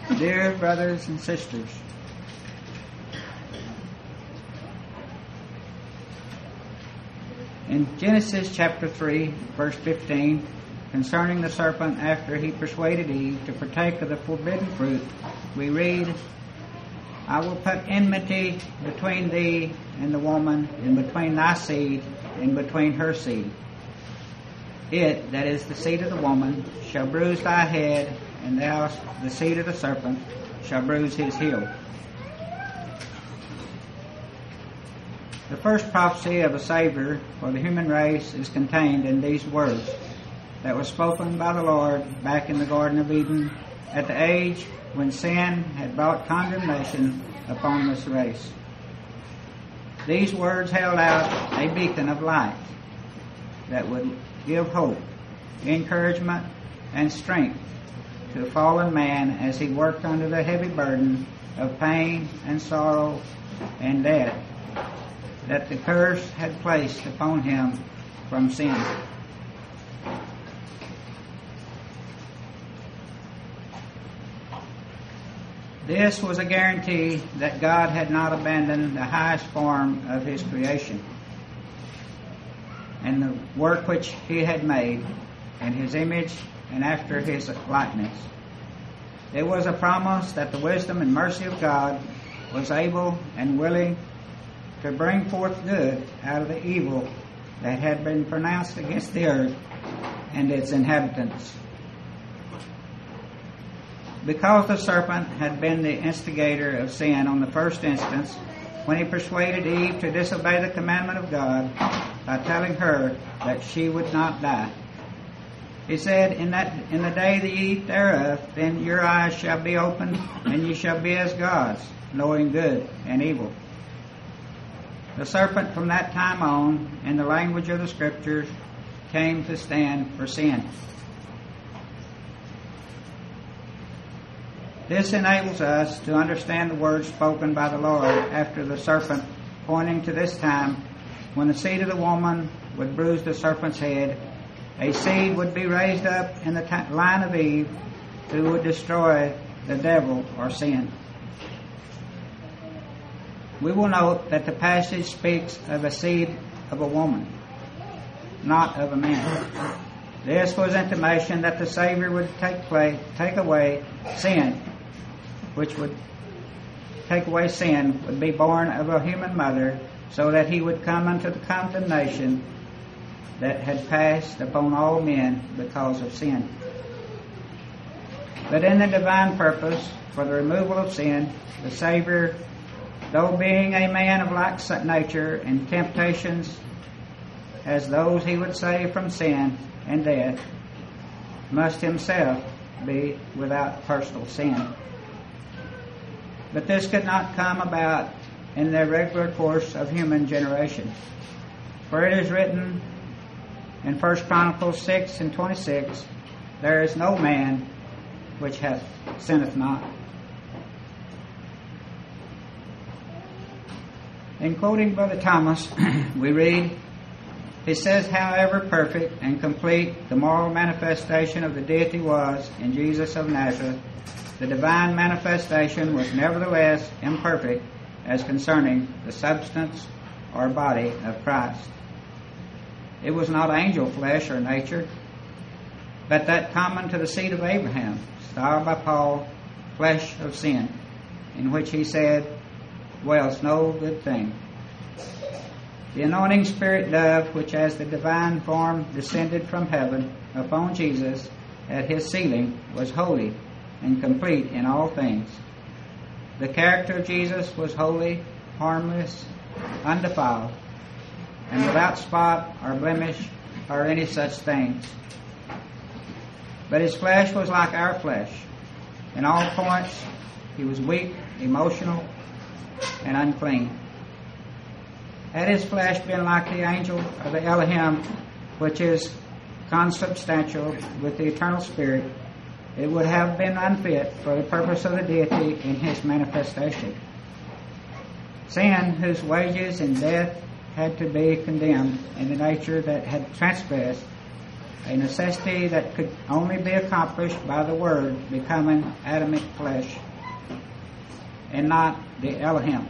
Dear brothers and sisters, in Genesis chapter 3, verse 15, concerning the serpent after he persuaded Eve to partake of the forbidden fruit, we read, I will put enmity between thee and the woman, and between thy seed and between her seed. It, that is the seed of the woman, shall bruise thy head, and thou, the seed of the serpent, shall bruise his heel. The first prophecy of a Savior for the human race is contained in these words that were spoken by the Lord back in the Garden of Eden at the age when sin had brought condemnation upon this race. These words held out a beacon of light that would give hope, encouragement, and strength to the fallen man as he worked under the heavy burden of pain and sorrow and death that the curse had placed upon him from sin. This was a guarantee that God had not abandoned the highest form of His creation and the work which He had made in His image and after His likeness. It was a promise that the wisdom and mercy of God was able and willing to bring forth good out of the evil that had been pronounced against the earth and its inhabitants. Because the serpent had been the instigator of sin on the first instance, when he persuaded Eve to disobey the commandment of God by telling her that she would not die, he said, in the day that ye eat thereof, then your eyes shall be opened, and ye shall be as gods, knowing good and evil. The serpent from that time on, in the language of the Scriptures, came to stand for sin. This enables us to understand the words spoken by the Lord after the serpent, pointing to this time when the seed of the woman would bruise the serpent's head. A seed would be raised up in the line of Eve who would destroy the devil or sin. We will note that the passage speaks of a seed of a woman, not of a man. This was intimation that the Savior would take away sin, which would take away sin, would be born of a human mother, so that he would come unto the condemnation that had passed upon all men because of sin. But in the divine purpose for the removal of sin, the Savior, though being a man of like nature and temptations as those he would save from sin and death, must himself be without personal sin. But this could not come about in the regular course of human generation. For it is written in 1 Chronicles 6:26, there is no man which sinneth not. In quoting Brother Thomas, we read, he says, however perfect and complete the moral manifestation of the deity was in Jesus of Nazareth, the divine manifestation was nevertheless imperfect as concerning the substance or body of Christ. It was not angel flesh or nature, but that common to the seed of Abraham, styled by Paul, flesh of sin, in which he said, dwells no good thing. The anointing spirit dove, which as the divine form descended from heaven upon Jesus at his sealing, was holy and complete in all things. The character of Jesus was holy, harmless, undefiled, and without spot or blemish or any such things. But his flesh was like our flesh. In all points, he was weak, emotional, and unclean. Had his flesh been like the angel of the Elohim, which is consubstantial with the eternal Spirit, it would have been unfit for the purpose of the deity in his manifestation. Sin, whose wages in death had to be condemned in the nature that had transgressed, a necessity that could only be accomplished by the Word becoming Adamic flesh, and not the Elohim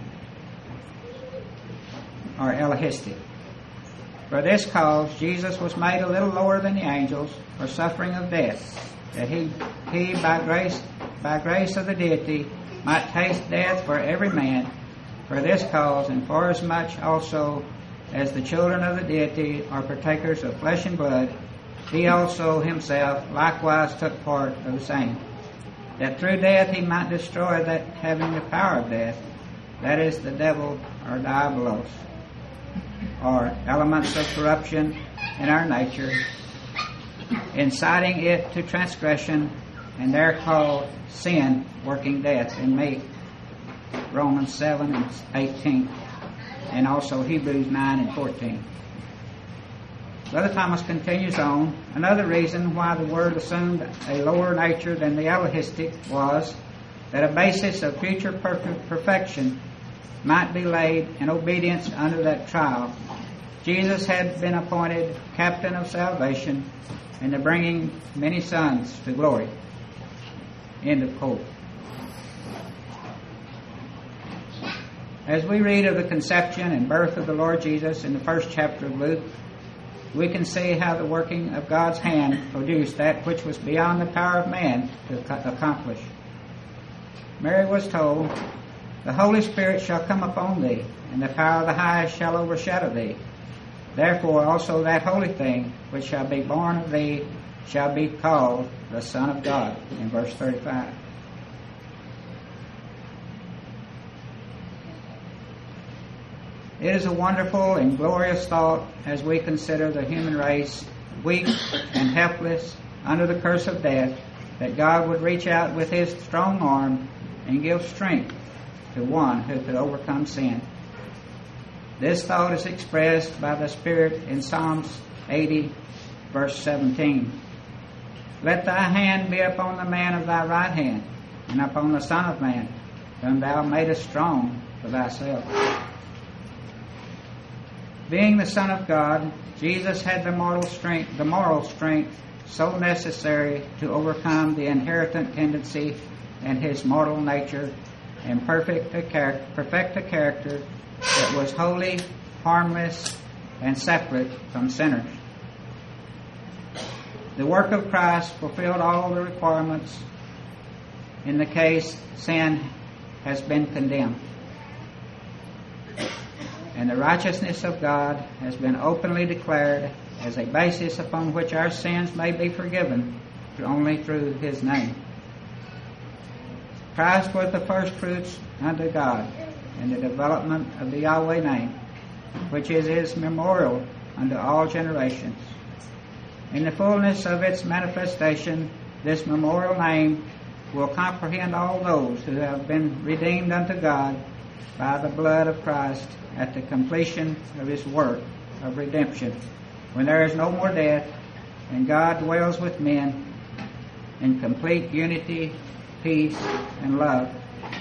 or Elohistic. For this cause Jesus was made a little lower than the angels for suffering of death, that he by grace of the deity might taste death for every man. For this cause, and forasmuch also as the children of the deity are partakers of flesh and blood, he also himself likewise took part of the same, that through death he might destroy that having the power of death, that is, the devil or diabolos, or elements of corruption in our nature, inciting it to transgression, and there called sin working death in me. Romans 7 and 18, and also Hebrews 9 and 14. Brother Thomas continues on. Another reason why the Word assumed a lower nature than the Elohistic was that a basis of future perfection might be laid in obedience under that trial. Jesus had been appointed captain of salvation and the bringing many sons to glory. End of quote. As we read of the conception and birth of the Lord Jesus in the first chapter of Luke, we can see how the working of God's hand produced that which was beyond the power of man to accomplish. Mary was told, "The Holy Spirit shall come upon thee, and the power of the highest shall overshadow thee. Therefore also that holy thing which shall be born of thee shall be called the Son of God," in verse 35. It is a wonderful and glorious thought as we consider the human race, weak and helpless under the curse of death, that God would reach out with His strong arm and give strength to one who could overcome sin. This thought is expressed by the Spirit in Psalms 80, verse 17. "Let thy hand be upon the man of thy right hand, and upon the Son of Man, whom thou madest strong for thyself." Being the Son of God, Jesus had the moral strength so necessary to overcome the inherent tendency in His mortal nature and perfect a character that was holy, harmless, and separate from sinners. The work of Christ fulfilled all the requirements in the case sin has been condemned, and the righteousness of God has been openly declared as a basis upon which our sins may be forgiven only through His name. Christ was the first fruits unto God in the development of the Yahweh name, which is His memorial unto all generations. In the fullness of its manifestation, this memorial name will comprehend all those who have been redeemed unto God by the blood of Christ at the completion of His work of redemption, when there is no more death and God dwells with men in complete unity, peace, and love.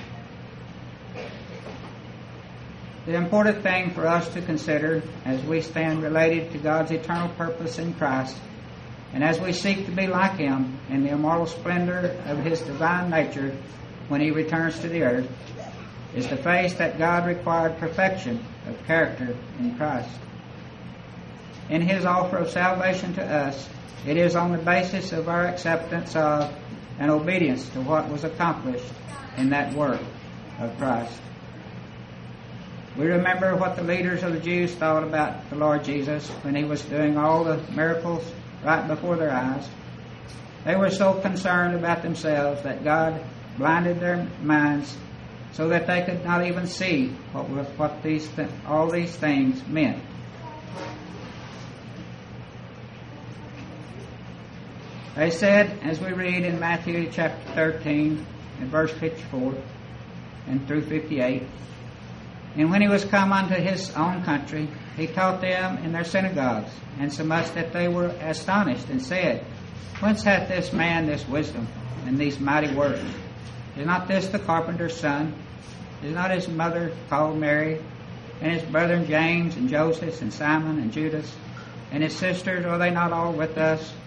The important thing for us to consider as we stand related to God's eternal purpose in Christ, and as we seek to be like Him in the immortal splendor of His divine nature when He returns to the earth, is to face that God required perfection of character in Christ. In His offer of salvation to us, it is on the basis of our acceptance of and obedience to what was accomplished in that work of Christ. We remember what the leaders of the Jews thought about the Lord Jesus when He was doing all the miracles right before their eyes. They were so concerned about themselves that God blinded their minds so that they could not even see what all these things meant. They said, as we read in Matthew chapter 13, and verse 54 and through 58, "And when He was come unto His own country, He taught them in their synagogues, and so much that they were astonished, and said, Whence hath this man this wisdom and these mighty works? Is not this the carpenter's son? Is not his mother called Mary? And his brethren James and Joseph and Simon and Judas? And his sisters, are they not all with us?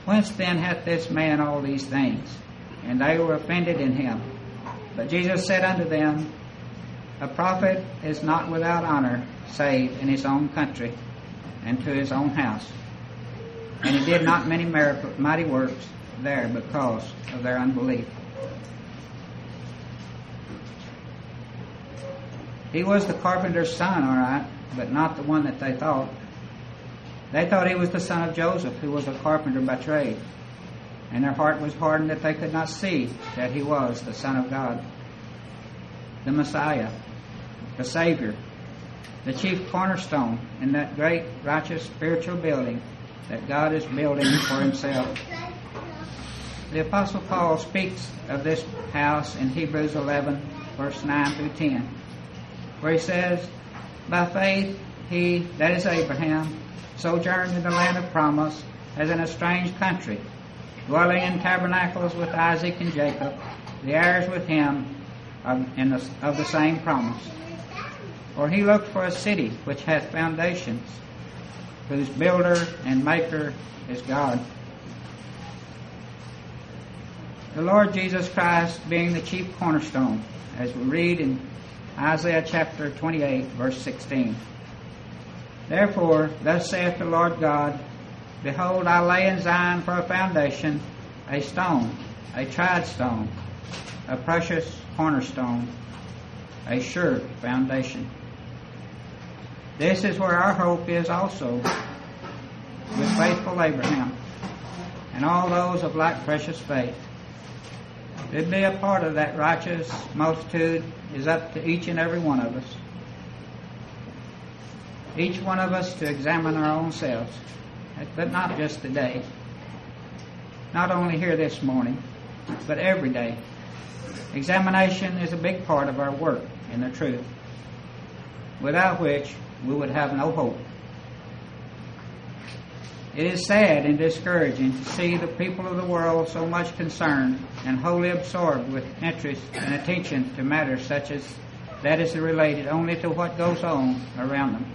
Whence then hath this man all these things? And they were offended in him. But Jesus said unto them, A prophet is not without honor, save in his own country, and to his own house. And he did not many mighty works there because of their unbelief. He was the carpenter's son, all right, but not the one that they thought. They thought he was the son of Joseph, who was a carpenter by trade. And their heart was hardened that they could not see that he was the Son of God, the Messiah, the Savior, the chief cornerstone in that great, righteous, spiritual building that God is building for himself. The Apostle Paul speaks of this house in Hebrews 11, verse 9 through 10, where he says, By faith he, that is Abraham, sojourned in the land of promise as in a strange country, dwelling in tabernacles with Isaac and Jacob, the heirs with him of the same promise. For he looked for a city which hath foundations, whose builder and maker is God. The Lord Jesus Christ being the chief cornerstone, as we read in Isaiah chapter 28, verse 16. Therefore, thus saith the Lord God, Behold, I lay in Zion for a foundation, a stone, a tried stone, a precious cornerstone, a sure foundation. This is where our hope is also, with faithful Abraham and all those of like precious faith. To be a part of that righteous multitude is up to each and every one of us. Each one of us to examine our own selves, but not just today. Not only here this morning, but every day. Examination is a big part of our work in the truth, without which we would have no hope. It is sad and discouraging to see the people of the world so much concerned and wholly absorbed with interest and attention to matters such as that is related only to what goes on around them,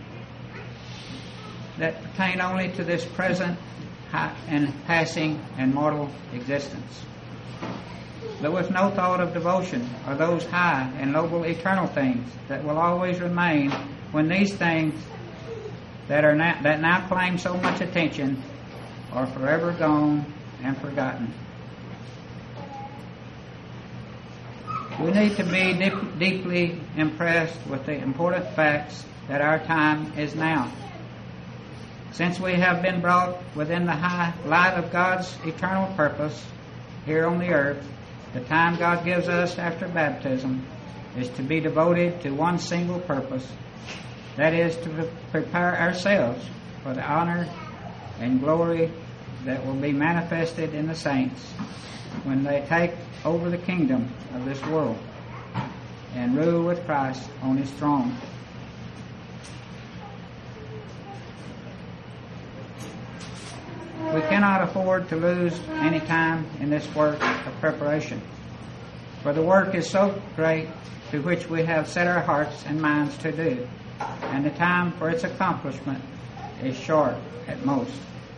that pertain only to this present and passing and mortal existence, but with no thought of devotion or those high and noble eternal things that will always remain when these things that now claim so much attention are forever gone and forgotten. We need to be deeply impressed with the important facts that our time is now. Since we have been brought within the high light of God's eternal purpose here on the earth, the time God gives us after baptism is to be devoted to one single purpose, that is to prepare ourselves for the honor and glory that will be manifested in the saints when they take over the kingdom of this world and rule with Christ on his throne. We cannot afford to lose any time in this work of preparation, for the work is so great to which we have set our hearts and minds to do, and the time for its accomplishment is short at most.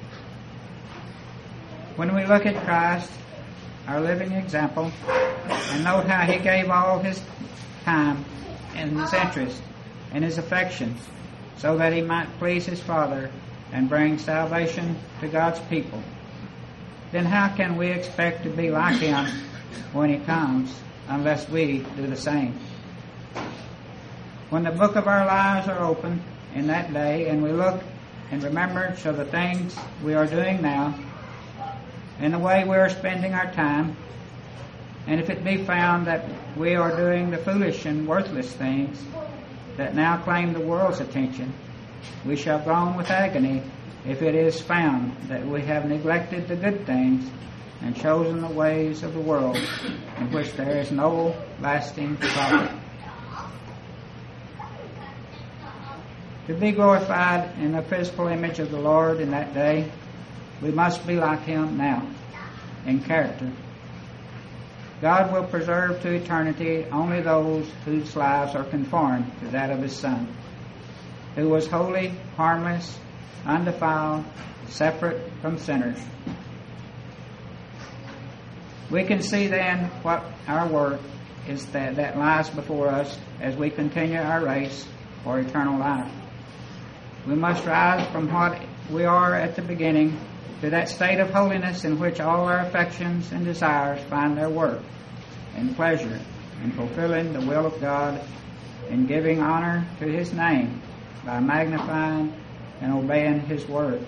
When we look at Christ, our living example, and note how he gave all his time and his interest and his affections so that he might please his Father and bring salvation to God's people, then how can we expect to be like him when he comes unless we do the same? When the book of our lives are opened in that day and we look in remembrance of the things we are doing now and the way we are spending our time, and if it be found that we are doing the foolish and worthless things that now claim the world's attention, we shall groan with agony if it is found that we have neglected the good things and chosen the ways of the world in which there is no lasting profit. To be glorified in the physical image of the Lord in that day, we must be like him now in character. God will preserve to eternity only those whose lives are conformed to that of his Son, who was holy, harmless, undefiled, separate from sinners. We can see then what our work is that lies before us as we continue our race for eternal life. We must rise from what we are at the beginning to that state of holiness in which all our affections and desires find their work and pleasure in fulfilling the will of God and giving honor to His name by magnifying and obeying His word.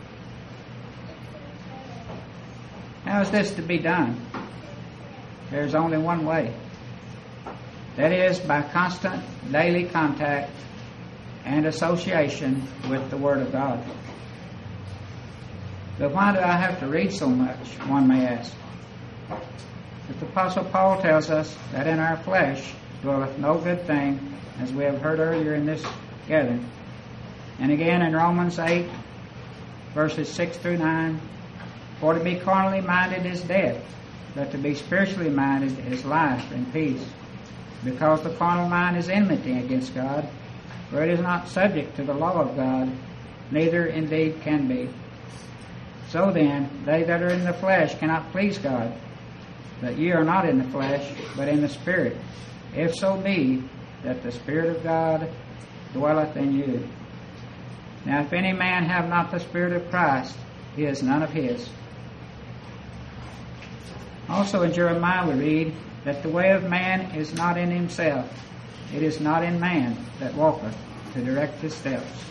How is this to be done? There's only one way. That is by constant daily contact and association with the Word of God. But why do I have to read so much, one may ask? But the Apostle Paul tells us that in our flesh dwelleth no good thing, as we have heard earlier in this gathering. And again in Romans 8, verses 6 through 9, for to be carnally minded is death, but to be spiritually minded is life and peace. Because the carnal mind is enmity against God, for it is not subject to the law of God, neither indeed can be. So then, they that are in the flesh cannot please God. But ye are not in the flesh, but in the Spirit, if so be that the Spirit of God dwelleth in you. Now if any man have not the Spirit of Christ, he is none of his. Also in Jeremiah we read that the way of man is not in himself. It is not in man that walketh to direct his steps.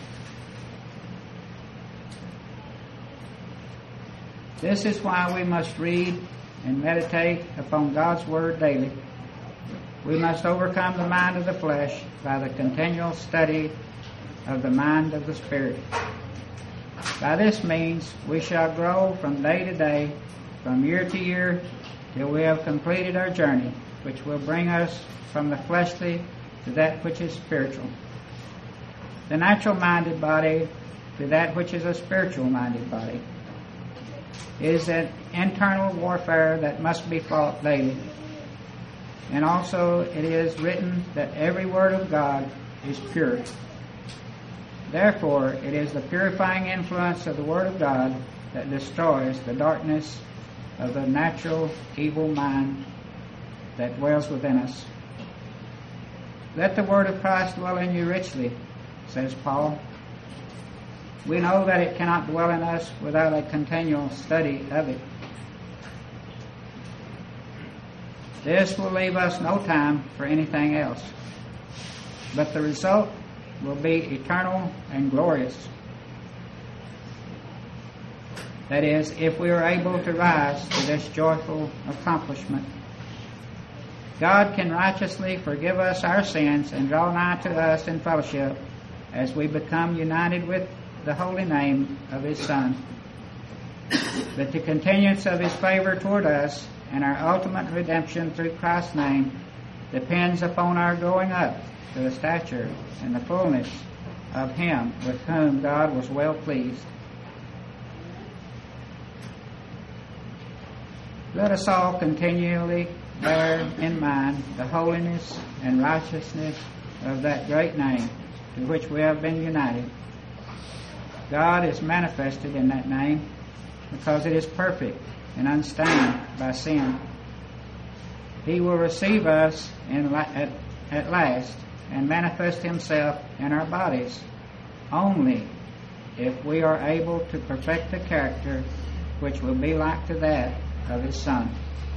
This is why we must read and meditate upon God's Word daily. We must overcome the mind of the flesh by the continual study of the mind of the Spirit. By this means we shall grow from day to day, from year to year, till we have completed our journey, which will bring us from the fleshly to that which is spiritual. The natural-minded body to that which is a spiritual-minded body. It is an internal warfare that must be fought daily. And also it is written that every word of God is pure. Therefore, it is the purifying influence of the Word of God that destroys the darkness of the natural evil mind that dwells within us. Let the Word of Christ dwell in you richly, says Paul. We know that it cannot dwell in us without a continual study of it. This will leave us no time for anything else. But the result will be eternal and glorious. That is, if we are able to rise to this joyful accomplishment. God can righteously forgive us our sins and draw nigh to us in fellowship as we become united with the holy name of His Son. But the continuance of His favor toward us and our ultimate redemption through Christ's name depends upon our growing up to the stature and the fullness of Him with whom God was well pleased. Let us all continually bear in mind the holiness and righteousness of that great name to which we have been united. God is manifested in that name because it is perfect and unstained by sin. He will receive us at last and manifest Himself in our bodies only if we are able to perfect the character which will be like to that of His Son.